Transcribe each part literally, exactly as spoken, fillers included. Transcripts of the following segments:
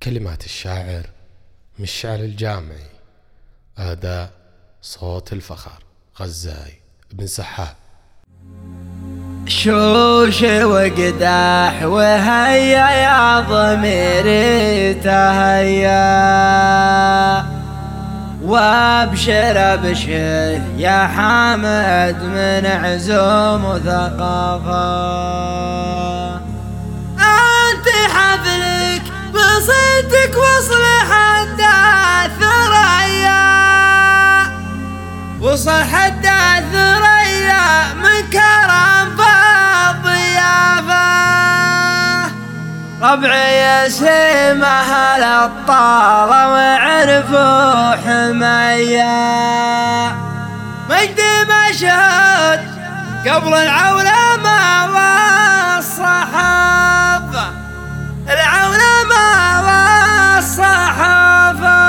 كلمات الشاعر مشعل الجامعي، أداء صوت الفخر غزاي بن سحاب. شوش وقداح وهيا يا ضميري تهيا، وابشر ابشر يا حامد من عزوم وثقافة. انت حفلك بصيتك وصل حتى الثريا، وصل حتى الثريا من كرم فالضيافة. ربعي يسيم اهل الطالة وعرفوا حمية، مجدي مشهد قبل العولمة والصحافة، العولمة والصحافة.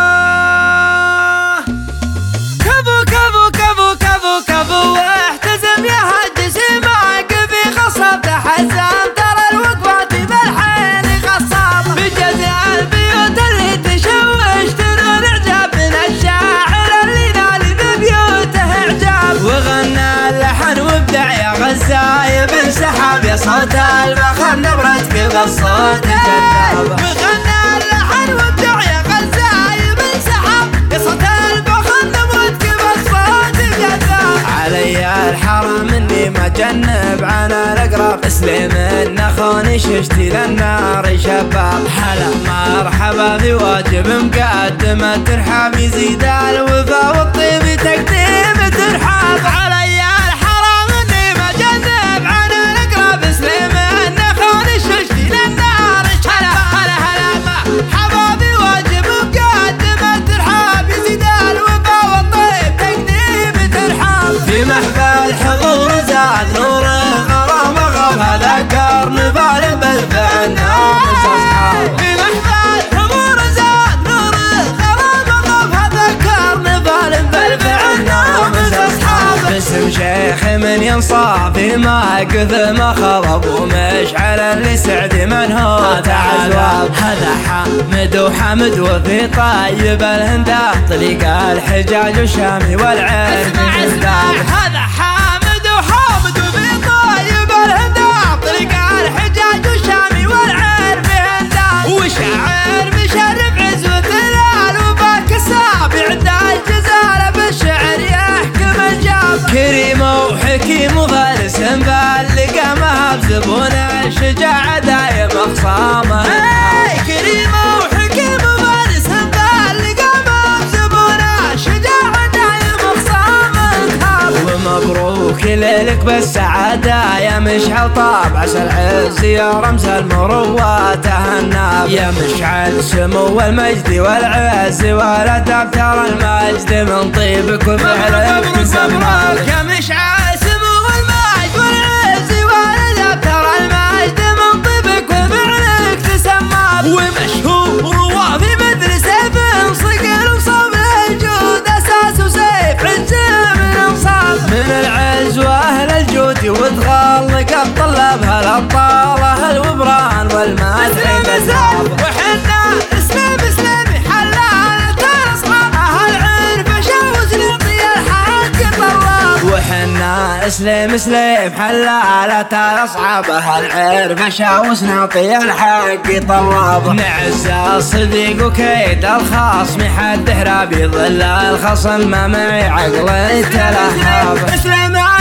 كفو كفو كفو كفو كفو واحتزم يا هجسي معك في خصب حزام، ترى الوقفات بالحين غصاب بجزء البيوت اللي تشوش تنور اعجاب من الشاعر اللي نالي ببيوته اعجاب. وغنى اللحن وابدع يا غزاي بن سحاب، يا صوت الفخر نبرتك بالصوت الجذاب. وغنى اللحن وابدع يا غزاي بن سحاب، يا صوت الفخر نبرتك بالصوت الجذاب. علي الحرام اني ما جنب عنا الاقرب، اسلم ان اخوني ششتي للنار شباب. هلا مرحبا في واجب مقدمة ترحاب، يزيد الوفا والطيب تقديم ترحاب. علي الحرام اني ما جنب عنا الاقرب، اسلم ان اخوني ششتي للنار شباب. هلا هلا مرحبا في واجب مقدمة ترحاب، يزيد الوفا والطيب تقديم ترحاب. في محفل حضور زاد نور الغرام غاب، هذا كرنفال بالفعل ناموس اصحاب. في محفل حضور زاد نور الغرام غاب، هذا كرنفال بالفعل ناموس اصحاب. باسم شيخ من ينصاف ما قثم خضب، ومشعل اللي سعد من هو تعزواب. هذا حامد وحمد وفي طيب الهندا، طريق الحجاج والشامي والعين. هذا حامد وحامد وفي طيب الهندا، طريق الحجاج والشامي والعين في هندا. وشاعر مشرف عزوة الالوفا كساب، يعد الجزالة بالشعر يحكم الجاب. كريم وحكيم وفارس مبلق مهب، زبون الشجاعة دايم خصامه. كريم وحكيم وفارس مبلق مهب، زبون الشجاعة دايم خصامه. ومبروك ليلك بالسعادة يا مشعل طاب، عسى العز يا رمز المروة تهنى. يا مشعل سمو المجد والعز والادب، ترى المجد من طيبك وفعلك تسماك. يا مشعل سمو المجد والعز والادب، ترى المجد من طيبك وفعلك تسماك. ومشهور وفي مثل سيف صقر وصوب الجود، اساس وسيف عز من انصاف. من العز واهل الجود وتغلق الطلاب، هالابطال الوبران والمادري بزاف. وحنا اسلم اسلم حلال ترى اصحاب، اهل عرف شوز نعطي الحق طلاب. وحنا اسلم اسلم حلال ترى اصحاب، اهل عرف شوز نعطي الحق طلاب. نعز الصديق وكيد الخصم، حد حراب يظل الخصم ما معي عقل تلهاب. اسلم